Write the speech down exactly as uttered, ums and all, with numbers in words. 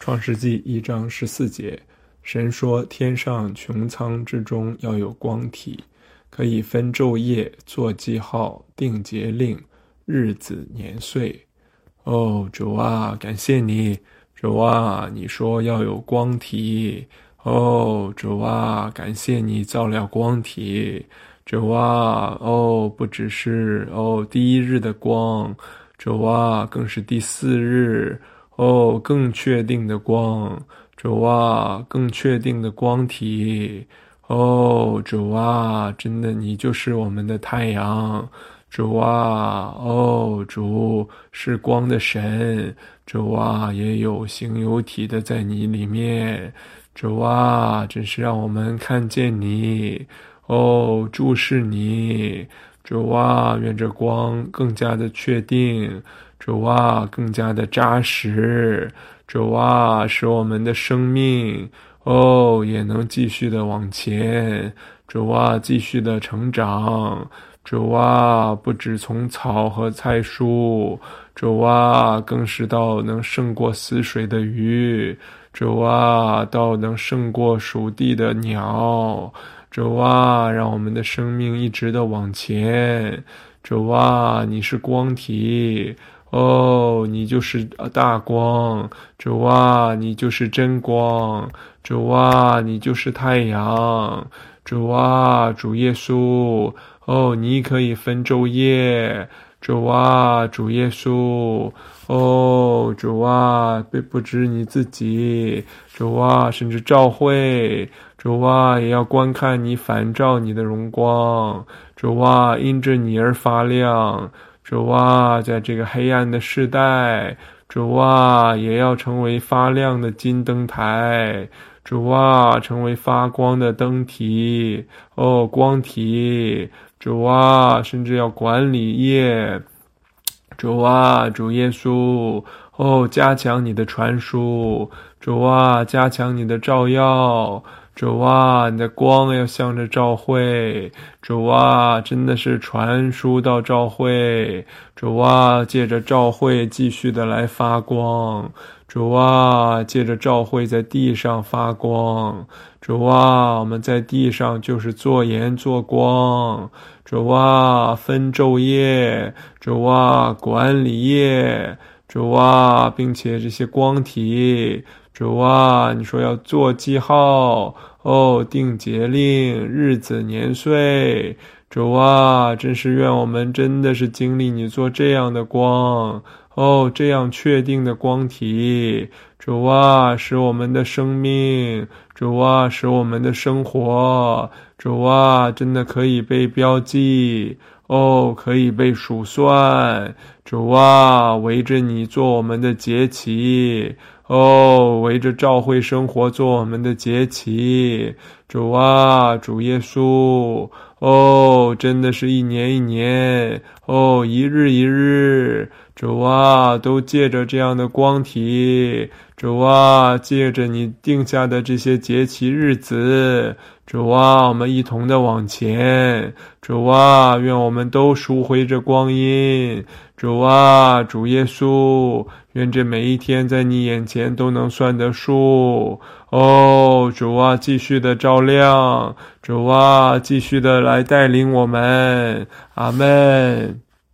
创世纪一章十四节，神说天上穹苍之中要有光体，可以分昼夜，做记号，定节令，日子年岁。哦，主啊，感谢你，主啊，你说要有光体。哦，主啊，感谢你造了光体。主啊，哦，不只是哦第一日的光，主啊，更是第四日，哦，更确定的光，主啊，更确定的光体。哦，主啊，真的你就是我们的太阳。主啊，哦，主是光的神，主啊，也有形有体的在你里面。主啊，真是让我们看见你，哦，注视你。主啊，愿这光更加的确定，主啊，更加的扎实。主啊，使我们的生命哦也能继续的往前。主啊，继续的成长。主啊，不止从草和菜蔬，主啊，更是到能胜过死水的鱼。主啊，到能胜过属地的鸟。主啊，让我们的生命一直的往前。主啊，你是光体，哦，你就是大光。主啊，你就是真光。主啊，你就是太阳。主啊，主耶稣，哦，你可以分昼夜。主啊，主耶稣，哦，主啊，不止你自己，主啊，甚至教会，主啊，也要观看你，反照你的荣光。主啊，因着你而发亮。主啊，在这个黑暗的世代，主啊，也要成为发亮的金灯台。主啊，成为发光的灯体，哦，光体。主啊，甚至要管理业。主啊，主耶稣，哦，加强你的传输。主啊，加强你的照耀。主啊，你的光要向着教会。主啊，真的是传输到教会。主啊，借着教会继续的来发光。主啊，借着教会在地上发光。主啊，我们在地上就是做盐做光。主啊，分昼夜。主啊，管理业。主啊，并且这些光体，主啊，你说要做记号，哦，定节令，日子年岁。主啊，真是愿我们真的是经历你做这样的光，哦，这样确定的光体。主啊，使我们的生命，主啊，使我们的生活，主啊，真的可以被标记，哦，可以被数算。主啊，围着你做我们的节期，哦，围着教会生活做我们的节期。主啊，主耶稣，哦，真的是一年一年，哦，一日一日。主啊，都借着这样的光体。主啊，借着你定下的这些节期日子。主啊，我们一同的往前。主啊，愿我们都赎回这光阴。主啊，主耶稣，愿这每一天在你眼前都能算得数。哦，主啊，继续的照亮。主啊，继续的来带领我们。阿们。